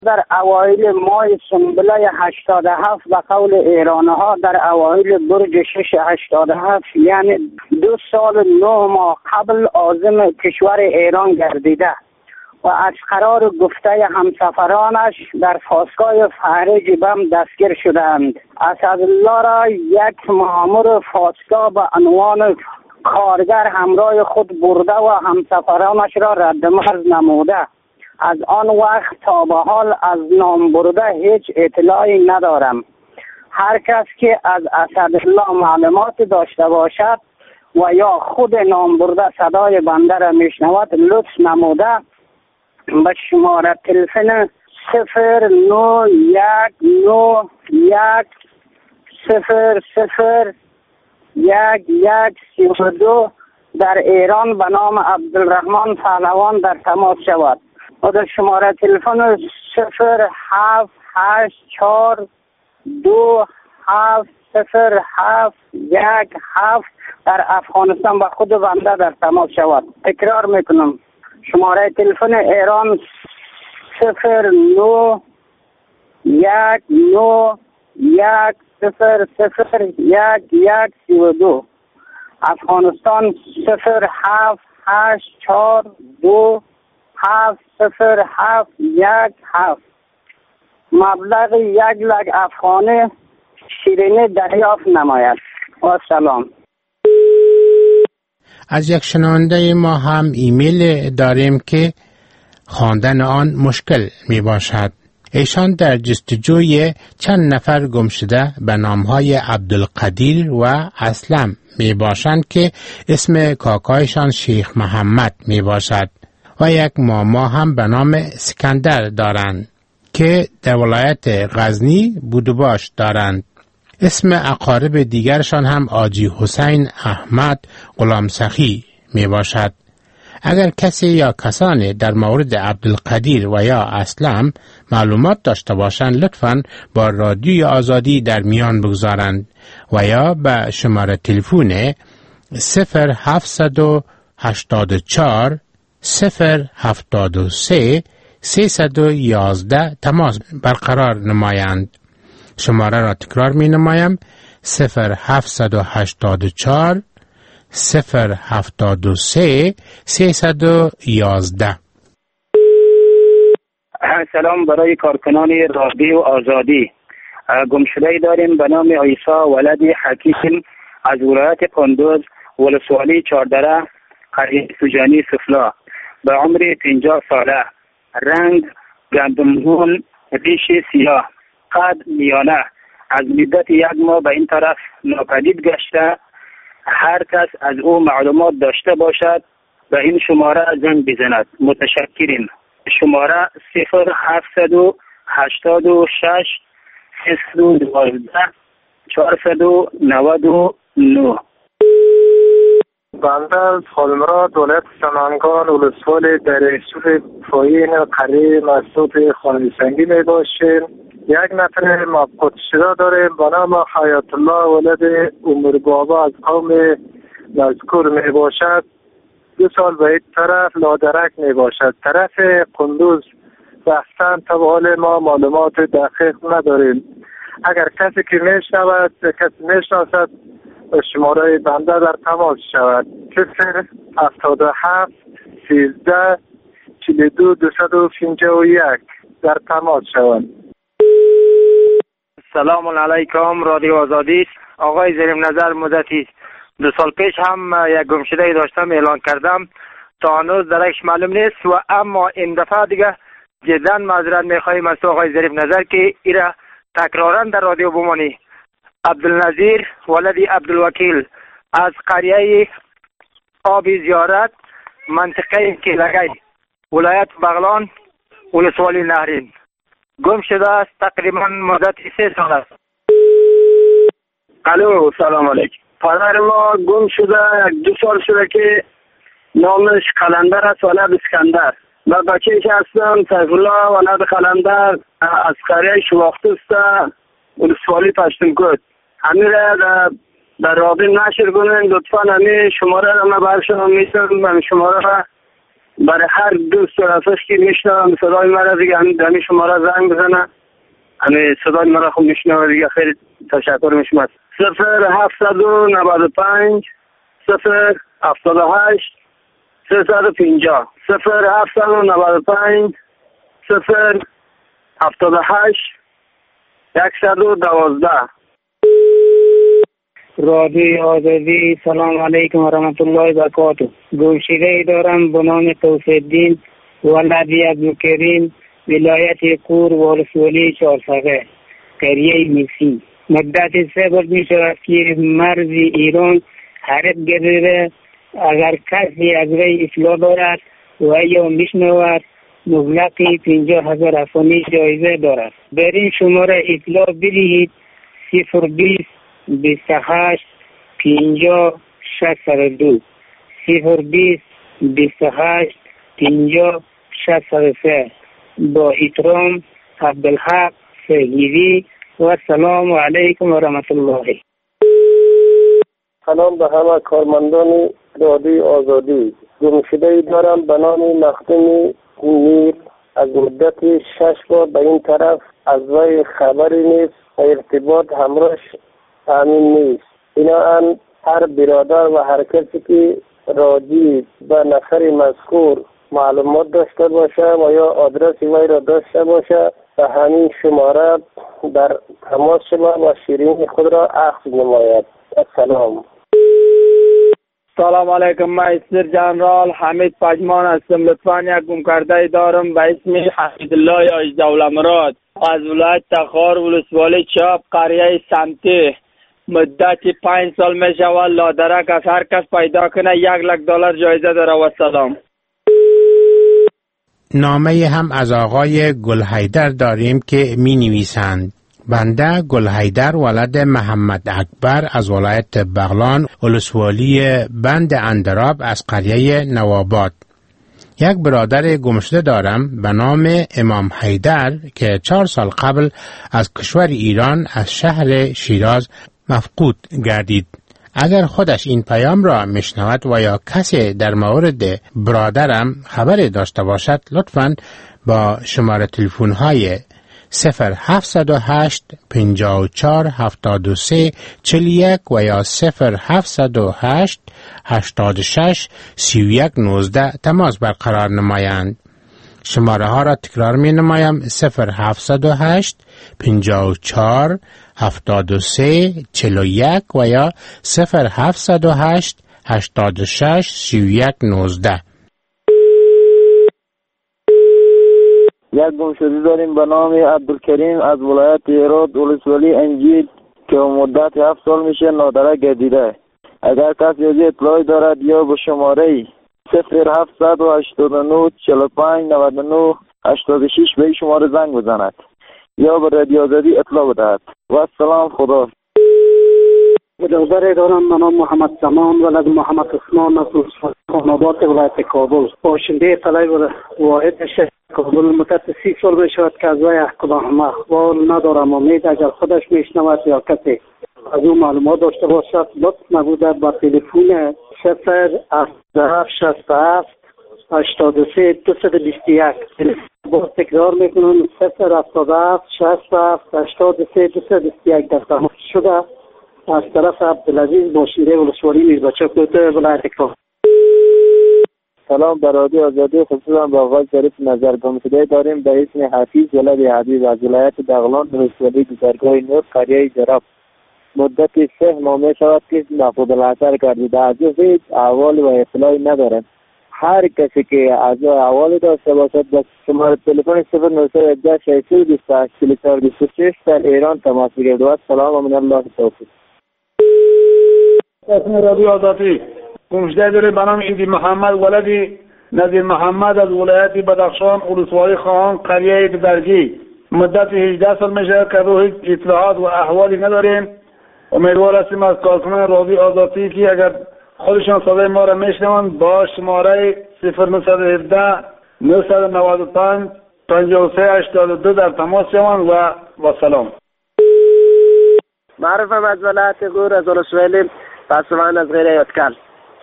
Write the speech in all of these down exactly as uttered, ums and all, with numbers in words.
در اوایل ماه سنبله هشتاد و هفت به قول ایرانی ها در اوایل برج شش هشتاد و هفت، یعنی دو سال نه ماه قبل عازم کشور ایران گردیده و از قرار گفته همسفرانش در پاسگاه فهرج بم دستگیر شدند. اسدالله را یک مأمور پاسگاه به عنوان کارگر همراه خود برده و همسفرانش را رد مرز نموده. از آن وقت تا به حال از نام برده هیچ اطلاعی ندارم. هر کس که از اسدالله معلومات داشته باشد و یا خود نام برده صدای بنده را میشنود لطف نموده به شماره تلفن صفر نو یک نو یک صفر صفر یک یک سی و دو در ایران به نام عبدالرحمن پهلوان در تماس شود و در شماره تلفن صفر هفت هشت چهار دو هفت صفر هفت یک هفت در افغانستان با خود بنده در تماس شود. تکرار میکنم شماره تلفن ایران صفر نو یک نو یک صفر صفر یک یک سی و دو، افغانستان صفر هفت هشت چهار دو هفت صفر هفت یک هفت. مبلغ یک لک افغانی شیرینی دریافت نماید. و سلام. از یک شنونده ما هم ایمیل داریم که خواندن آن مشکل می باشد. ایشان در جستجوی چند نفر گم شده به نامهای عبدالقدیر و اسلم می باشند که اسم کاکایشان شیخ محمد می باشد و یک ماما هم به نام سکندر دارند که در ولایت غزنی بودباش دارند. اسم اقارب دیگرشان هم آجی حسین احمد غلام سخی می باشد. اگر کسی یا کسانی در مورد عبدالقدیر و یا اسلم معلومات داشته باشند لطفاً با رادیوی آزادی در میان بگذارند و یا به شماره تلفن صفر هفت هشت چهار صفر هفتاد و سه سیصد و یازده تماس برقرار نمایند. شماره را تکرار می نمایم صفر هفت هشت چهار صفر هفتاد و سه سیصد و یازده. سلام برای کارکنان رادیو آزادی. گمشده داریم به نام عیسی ولد حکیم از ولایت کندوز ولسوالی چهاردره قریه سوجانی سفلا به عمر پنجاه ساله، رنگ گندمگون، ریش سیاه، قد میانه، از مدت یک ماه به این طرف ناپدید گشته. هر کس از او معلومات داشته باشد به این شماره زنگ بزند. متشکریم. شماره صفر هفت هشتاد و شش سیصد و دوازده چهارصد و نود و نه. بنده از خالمراد ولایت سمنگان ولسوالی دریاچه پایین قریه مسعود خانه‌سنگی می باشیم. یک نفر مفقود شده داریم به نام حیات الله ولد عمر بابا از قوم مذکور می باشد. دو سال به این طرف لادرک می باشد. طرف قندوز بحثن تا به حال ما معلومات دقیق نداریم. اگر کسی که می شود کسی می شناسد شماره بنده در تماس شود. صفر هفتاد و هفت سیزده چهل و دو دویست و پنجاه و یک در تماس شود. سلام علیکم رادیو آزادی. آقای زیر نظر مدتی دو سال پیش هم یک گمشده داشتم اعلان کردم تا هنوز درکش معلوم نیست و اما این دفعه دیگه جدا معذرت میخواهیم از آقای ظریف نظر که ایره تکرارا در رادیو بمانی. عبدالنظیر ولدی عبدالوکیل از قریه آبی زیارت منطقه کیلگی ولایت بغلان ولسوالی نهرین گم شده است. تقریبا مدت سه سال است. الو سلام علیکم. پدر ما گم شده یک دو سال شده که نامش قلندر است ولد اسکندر و بچه‌اش هستم سیف الله ولد قلندر از قریه شواختوست ولسوالی پشتونکوت. همین را در رابطه نشر کنین لطفا. همین شماره را من برشان میتونم همین شماره را برای هر دوست هستش که میشنم صدای مرا دیگه همین دمی شماره زنگ بزنه، همین صدای مرا خوب میشنم دیگه. خیلی تشکر میشم. صفر هفتصد و نود و پنج صفر هفتاد و هشت سیصد و پنجاه صفر هفتصد و نود و پنج صفر هفتاد و هشت صد و دوازده. رادیوی آزادی، سلام علیکم و رحمت الله و برکاته. گمشده دارم به نام توفیق‌الدین ولدی عبدالکریم، ولایت کور ولسوالی چهارسقه، قریه میسی. مدت سه بار می شود که مرز ایران حرکت گردیده. اگر کسی از وی اطلاع دارد و یا میشنود مبلغ پنجاه هزار افغانی جایزه دارد. در این شماره اطلاع بدهید: صفر بیست بیست و هشت پنجاه شصت و دو صفر بیست بیست و هشت پنجاه شصت و سه. با احترام، عبدالحق سهیلی و سلام علیکم و رحمت الله. سلام به همه کارمندان رادیوی آزادی. گمشده دارم به نام مختوم میر. از مدت شش بار به این طرف از وی خبری نیست و ارتباط همراهش امین نیست. بنابراین هر برادر و هر کسی که راجع به نفر مذکور معلومات داشته باشه و یا آدرس وی را داشته باشه به همین شماره در تماس شود و شیرین خود را اخذ نماید. السلام. سلام علیکم. من اسمیر جنرال حمید پجمان هستم. لطفاً یک گم کرده دارم به اسم حمیدالله یا اجدولمراد از ولایت تخار ولسوالی چاپ قریه سمتی. مدت پنج سال می شود. لادرک از هر کس پیدا کنه یک لک دلار جایزه داره. و سلام. نامه هم از آقای گلحیدر داریم که می نویسند: بنده گلحیدر ولد محمد اکبر از ولایت بغلان ولسوالی بند اندراب از قریه نواباد. یک برادر گمشده دارم به نام امام حیدر که چهار سال قبل از کشور ایران از شهر شیراز مفقود گردید. اگر خودش این پیام را میشنود و یا کسی در مورد برادرم خبری داشته باشد لطفاً با شماره تلفن های صفر هفتصد و هشت پنجاه و چهار هفتاد و سه چهل و یک و یا صفر هفتصد و هشت هشتاد و شش سی و یک نوزده تماس برقرار نمایند. شماره ها را تکرار می نمایم: صفر هفتصد و هشت پنجاه و چهار هفتاد و سه چهل و یک و یا صفر هفتصد و هشت هشتاد و شش سی و یک نوزده. یک گمشده داریم به نام عبدالکریم از ولایت هرات ولسوالی انجیل که مدت هفت سال میشه نادره گردیده. اگر کسی از اطلاعی دارد یا به شماره صفر هفتصد و هشتاد و نه چهل و پنج نود و نه هشتاد و شش به این شماره زنگ بزند یا به رادیو آزادی اطلاع بدهد. و السلام. خدا. برادر دارم به نام محمد زمان ولد محمد عثمان از خاناباد ولایت کابل. باشنده طلای واحد شهر کابل. مدت سی سال می شود که از وی احکام اخبار ندارم. امید اگر خودش میشنود یا کسی از اون معلومات داشته باشد لطف نبوده با تلفن صفر هفت شصت و هفت هشتاد و سه دویست و بیست و یک. باز تکرار میکنم: صفر هفتاد و هفت شصت و هفت هشتاد و سه دویست و بیست و یک. در تماس شده از طرف عبدالعزیز باشنده ولسوالی میربچه کوته ولایت کابل. سلام. به رادیو آزادی خصوصا با آقای شریف نظر گمشده داریم به اسم حفیظ ولد حبیب از ولایت بغلان ولسوالی گذرگاه نور قریه جراب. مدت سه ماه می شود که مفقود الحضر گردیده. از هیچ احوال و اطلاعی ندارد. هر کسی که از احوال داشته باشد با شماره تلفن صفر نهصد و هجده ششصد و بیست و هشت چهل و چهار بیست و شش در ایران تماس بگیرید. و سلام و من الله توفیق. اسم رادیو آزادی. گمشده داره به نام ایدی محمد ولدی نظیر محمد از ولایت بدخشان ولسوالی خواهان قریه درگی. مدت هجده سال میشه که روی اطلاعات و احوالی نداریم. امیدوار هستیم از کارکنان رادیو آزادی که اگر خودشان صدای ما را میشنوند با شماره صفر نهصد و هفده نهصد و نود و پنج پنجاه و سه هشتاد و دو در تماس شوند. و با سلام. معرفم از ولایت غور از ولسوالی پسوند از غیر یادکل.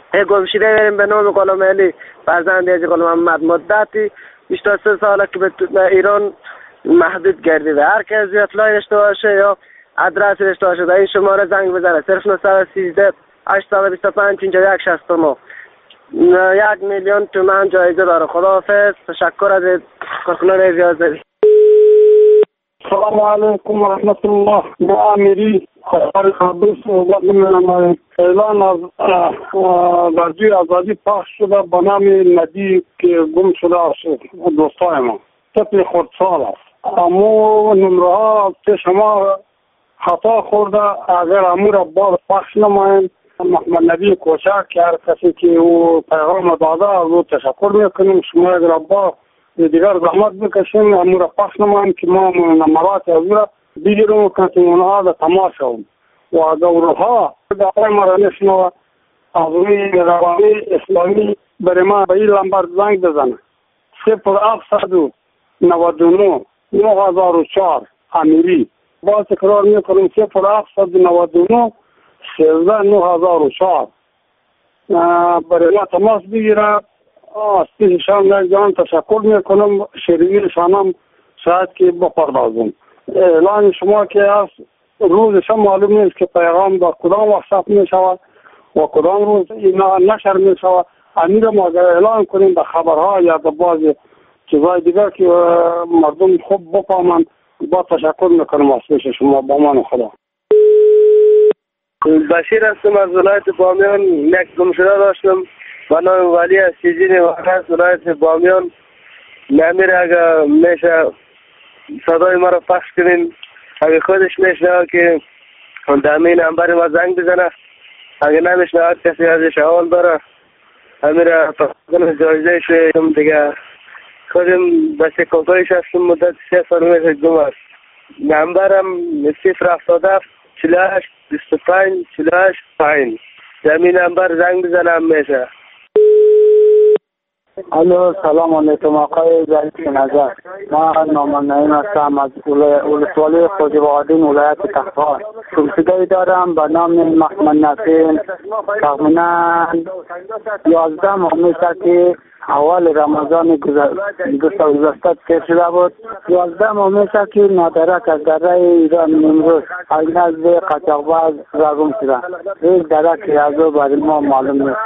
ای گمشیده داریم به نام غلام علی فرزند حاجی غلام محمد مدتی بیست و سه ساله که به ایران محدود گردیده. هر کسی اطلاعی داشته باشه یا ادرس داشته باشه در این شماره زنگ بزنه صفر نه یک سه هشت دو پنج پنجاه و یک شصت و نه. یک میلیون تومان جایزه داره. خداحافظ. تشکر از کارکنان اجازه. السلام علیکم و رحمت الله. با امیری خبر خبر صحبت می‌کنم. اعلان از ورزی آزادی پخش شده به نام ندی که گم شده است. دوستای ما طفل خردسال است. اما نمره ها پیش ما خطا خورده. اگر امور را باز پخش نماییم محمد نبی کوچک که هر کسی که او پیغام داده از او تشکر میکنیم. شما اگر با دیگر زحمت بکشیم امور را پخش نماییم که ما نمرات از او را بگیریم که اونها را تماس شویم و گروه ها داره ما را نشنوه از روی روانی اسلامی برای ما به این لمبر زنگ بزنه صفر هفتصد و نود و نه نه هزار و چهار امیری. باز تکرار میکنیم صفر هفتصد و نود و نه سیزده نه هزار و چهار برای ما تماس بگیره. از پیششان یک جان تشکر میکنم. شیرینیشان هم شاید که بپردازم. اعلان شما که از روزش هم معلوم نیست که پیغام در کدام وقت ثبت می شود و کدام روز اینا نشر می شود. امیر ما اگر اعلان کنیم به خبرها یا به بعض چیزای دیگر که مردم خوب بفهمند با تشکر میکنم از پیش شما. با من خدا. بشیر هستم از ولایت بامیان. یک گمشده داشتم به نام ولی از سیزین واقع ولایت بامیان. نمیر اگر میشه صدای ما را پخش کنین اگر خودش میشه که دمی نمبر ما زنگ بزنه. اگر نمیشه هر کسی ازش اول داره امیر فقط جایزه شویم دیگه. خودم به سکوکایش هستم مدت سه سال میشه گم است. نمبرم صفر هفتاد هفت چهل و هشت بیست و پنج چهل و هشت پنج. دمی نمبر زنگ بزنم میشه. الو سلام علیکم آقای ظریف نظر. ما نامان نعیم هستم از ولسوالی خوجوادین ولایت تخار. گمشده‌ای دارم به نام محمد نسیم. تقریباً یازده ماه میشه که اول رمضان گذشته که شده بود. یازده ماه میشه که نادرک از دره ایران نمروز از نزد قاچاقباز را گم شده. یک درک از او برای ما معلوم نیست.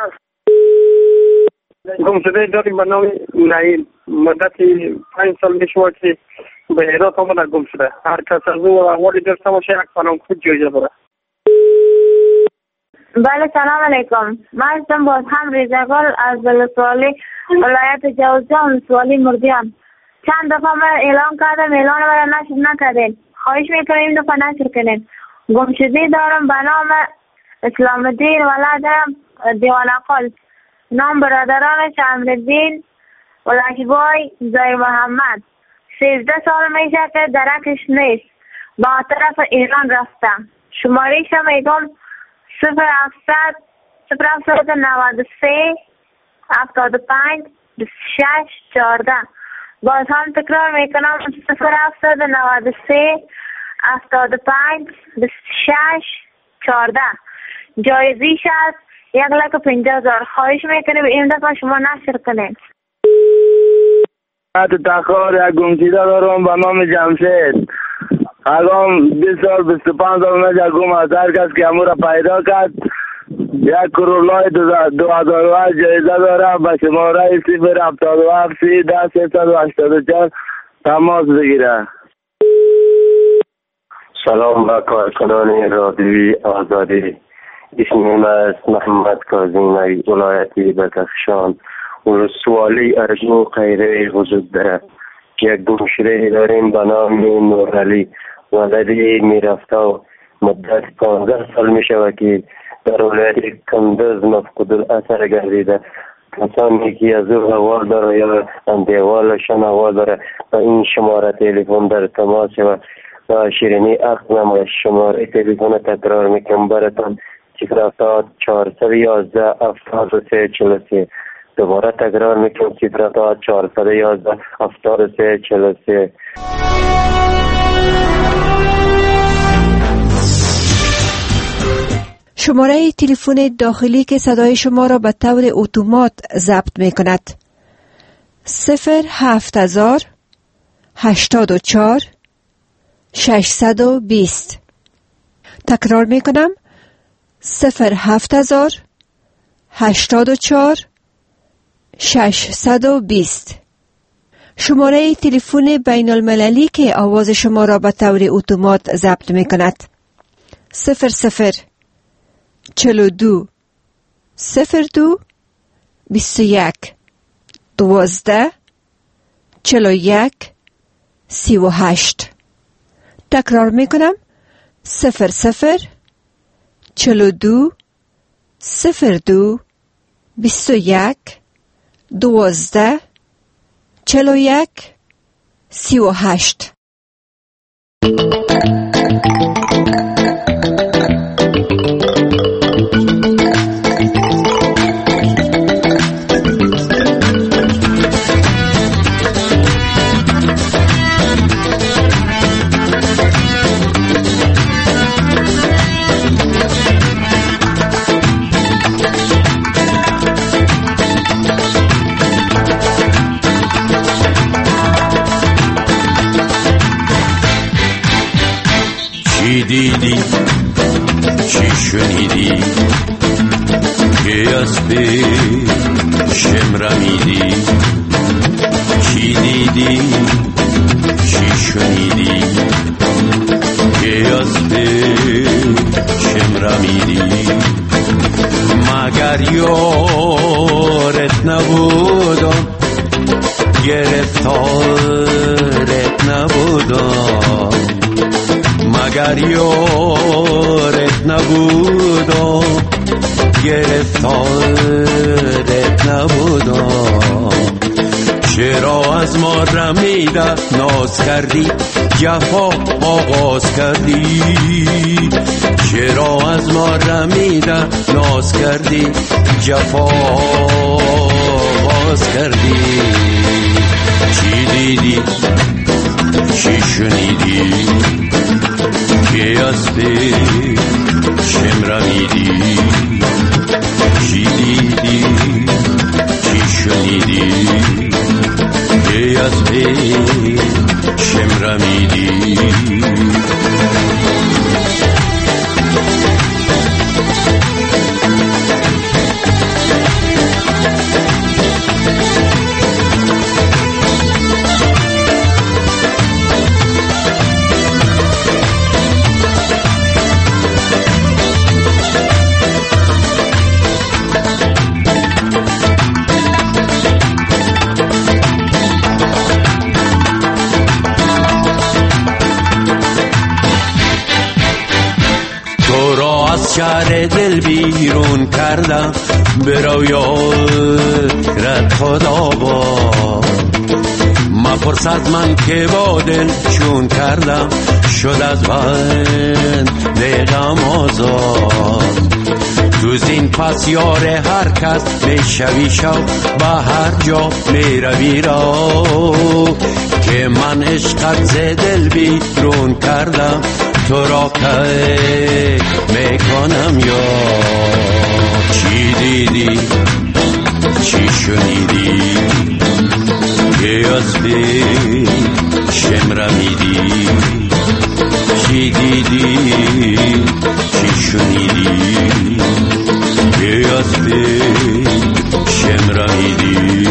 گمشده داریم به نام نعیم. مدتی پنج سال میشوه که به هرات آمده گم شده. هر کس از او احوالی داشته باشه یک پنام خود جایزه بره. بله سلام علیکم. من هستم باز هم ریزگل از ولسوالی ولایت جوزجان ولسوالی مردیان. چند دفعه من اعلان کردم اعلان مرا نشر نکردین. خواهش میکنم این دفعه نشر کنین. گمشده دارم به نام اسلام الدین ولادم دیوان اقل. نام برادرانش امرالدین و لشبای زای محمد. سیزده سال میشه که درکش نیست. با طرف ایران رفتم. شمارهش میگم صفر هفتصد صفر هفتصد نود و سه هفتاد و پنج بیست و شش چهارده. باز هم تکرار میکنم صفر هفتصد نود و سه هفتاد و پنج بیست و شش چهارده. جایزیش است یک لک و پنجاه هزار. خواهش میکنیم این دفعه شما نشر کنید. حتی تخار یک گمشده دارم به نام جمشید. اگم بیست سال بیست و پنج سال میشه گم از. هر کس که امور پیدا کرد یک کرولای دو هزار و هشت جایزه داره. به شماره صفر هفتاد و هفت سی ده سیصد و هشتاد و چهار تماس بگیره. سلام به کارکنان رادیوی آزادی. اسمم است محمد کاظمی. ولایتی بدخشان ولسوالی ارجو غیره وجود دارد. یک گمشده داریم به نام نورعلی ولدی میرفته و مدت پانزده سال می شود که در ولایت کندز مفقود الاثر گردیده. کسانی که از او حوال داره یا اندیوالشان حوال داره و این شماره تلفن در تماس و و شیرینی اقدم و شماره تلفن تکرار میکنم براتان صفر هفتاد چهارصد و یازده هفتاد و سه چهل و سه. دوباره تکرار میکنم صفر هفتاد چهارصد و یازده هفتاد و سه چهل و سه. شما شماره تلفن داخلی که صدای شما را به طور اتومات ضبط می کند. صفر هفت هزار هشتاد و چهار ششصد و بیست. تکرار می کنم. صفر هفت هزار هشتاد و چهار ششصد و بیست. شماره تلفن بین المللی که آواز شما را به طور اتومات ضبط می کند. صفر صفر چل و دو صفر دو بیست و یک دوازده چل و یک سی و هشت. تکرار می کنم. صفر صفر چل و دو صفر دو بیست و یک دوازده چل و یک سی و هشت. دیدی چی شنیدی که از پیشم رمیدی؟ چی دیدی چی شنیدی که از پیشم رمیدی؟ مگر یارت نبودم گرفتارت نبودم؟ مگر یارت نبودم گرفتارت نبودم؟ چرا از ما رمیده ناز کردی جفا آغاز کردی؟ چرا از ما رمیده ناز کردی جفا آغاز کردی؟ چی دیدی چی شنیدی که از پیشم رمیدی؟ چی دیدی چی شنیدی که از پیشم رمیدی؟ شهر دل بیرون کردم برو یارت خدا با مپرس از من که با دل چون کردم شد از بند غم آزاد. تو زین پس یار هر کس میشوی شو به هر جا میروی را که من عشقت ز دل بیرون کردم تو را که میکنم یا چی دیدی چی شنیدی که از پیشم رمیدی؟ چی دیدی چی شنیدی که از پیشم رمیدی؟